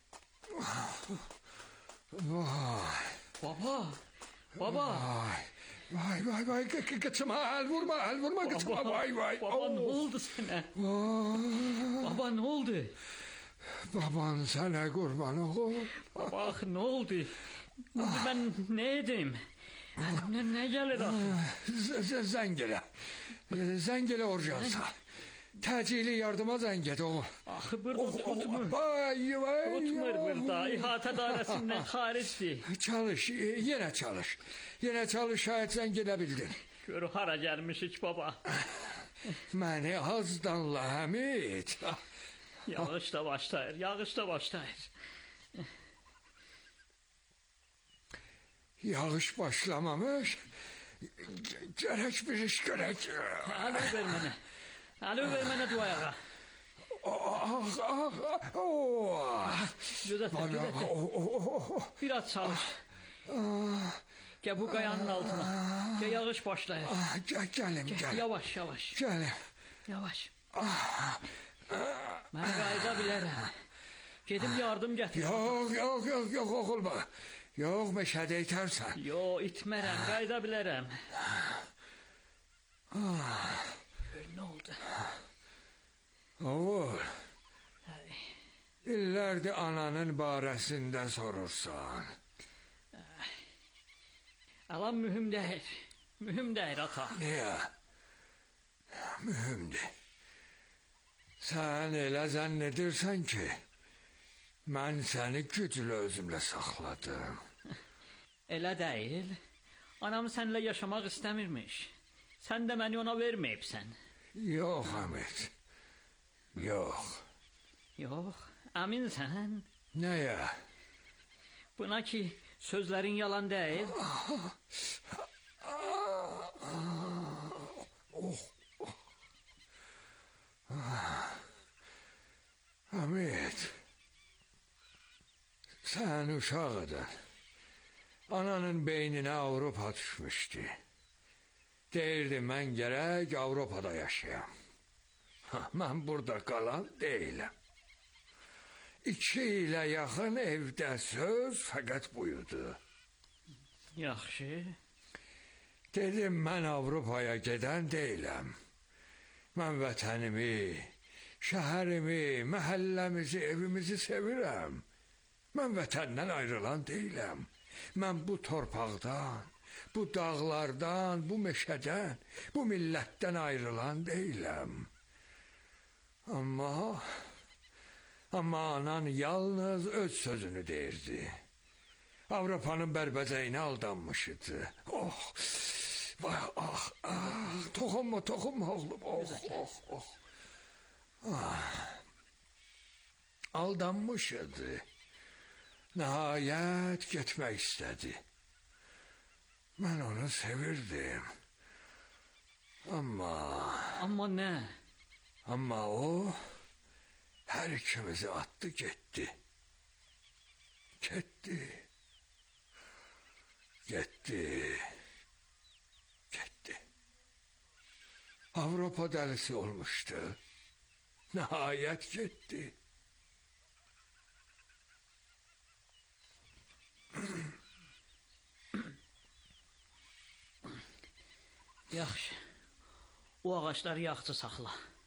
Vay. Baba, baba. Vay, vay, vay, vay. Kıçıma el vurma, el vurma kıçıma. Vay, vay. Baba ne oldu sana? Baba ne oldu? Baban sana kurban oğul. Baba ne oldu? Ben ne edeyim? Ne, ne gelir? Zengele. Zengele orjansa. Təcili yardıma zəng et oğul. Axı burada oturmur. Vay vay. Oturmur burada. İhatə dairəsindən xaricdir. Çalış, yenə çalış. Yenə çalış, şayət sən gedə bildin. Gör hara gəlmişik baba. Məni az danla Həmid. Yağış da başlayır, yağış da başlayır. Yağış başlamamış. Gərək bir iş görək. Əli ver mənə. Əli ver mənə duayağa. Ah, ah, ah. Gözətə, gözətə. Biraz çalış. Gəl bu qayanın altına. Gəl yağış başlayır. Gəl, gəlim, gəlim. Yavaş, yavaş. Gəlim. Yavaş. Mən qayıda bilərəm. Gedim yardım gətir. Yox, yox, yox, yox, oğulma. Yox, meşədə itərsən. Yox, itmərəm, qayıda bilərəm. Gör, nə oldu? Oğul, illərdir ananın barəsində sorursan. Alam mühüm deyil. Mühüm deyil, ata. Niyə? Mühümdür. Sən elə zənn edirsən ki, mən səni güclə özümlə saxladım. Elə deyil. Anam səninlə yaşamaq istəmirmiş. Sən də məni ona verməyibsən. Yox, Həmid. Yox. Yox, əminsən? Nəyə? Buna ki, sözlərin yalan deyil. Həmid, sən uşaq idin. Ananın beyninə Avropa düşmüşdü. Deyirdi, mən gərək Avropada yaşayam. Mən burada qalan deyiləm. İki ilə yaxın evdə söz fəqət buyurdu. Yaxşı. Dedim, mən Avropaya gedən deyiləm. Mən vətənimi, şəhərimi, məhəlləmizi, evimizi sevirəm. Mən vətəndən ayrılan deyiləm. Mən bu torpaqdan, bu dağlardan, bu meşədən, bu millətdən ayrılan deyiləm. Amma, amma anan yalnız öz sözünü deyirdi. Avropanın bərbəcəyinə aldanmış idi. Oh, vay, ah, ah, toxunma, toxunma oğlum, oh, oh, oh. Ah, aldanmış idi. Nəhayət getmək istədi. Mən onu sevirdim. Amma... Amma nə? Amma o hər ikimizi atdı, getdi. Getdi. Getdi. Getdi. Avropa dəlisi olmuşdu. Nəhayət getdi. Yaxşı. O ağaçları yaxşı saxla.